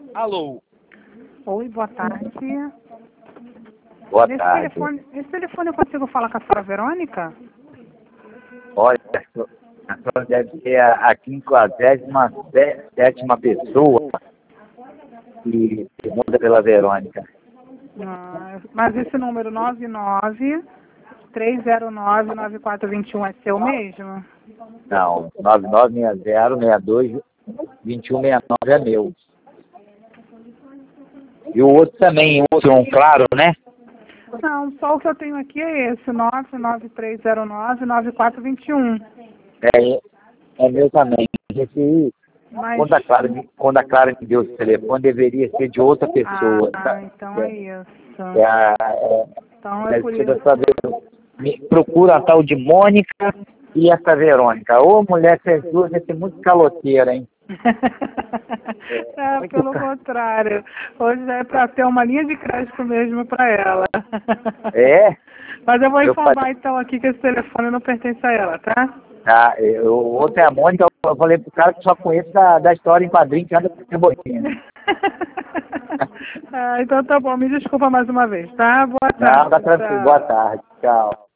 Alô? Oi, boa tarde. Boa tarde. Esse telefone eu consigo falar com a senhora Verônica? Olha, a senhora deve ser a 57ª pessoa que pergunta pela Verônica. Mas esse número 99-309-9421 é seu mesmo? Não, 9960-62-2169 é meu. E o outro também, claro, né? Não, só o que eu tenho aqui é esse, 99309-9421. É meu também. Mas... Quando a Clara me deu esse telefone, deveria ser de outra pessoa. Então é isso. Então é por isso. Procura a tal de Mônica e essa Verônica. Ô, mulher, essas duas vai ser muito caloteira, hein? Pelo contrário. Hoje é para ter uma linha de crédito mesmo para ela. É? Mas eu vou informar então aqui que esse telefone não pertence a ela, tá? Tá, o outro é a Mônica, eu falei pro cara que só conheço da história em quadrinho que anda com cebolinha. Então tá bom, me desculpa mais uma vez, tá? Boa tarde. Não, tá tranquilo, boa tarde, tchau.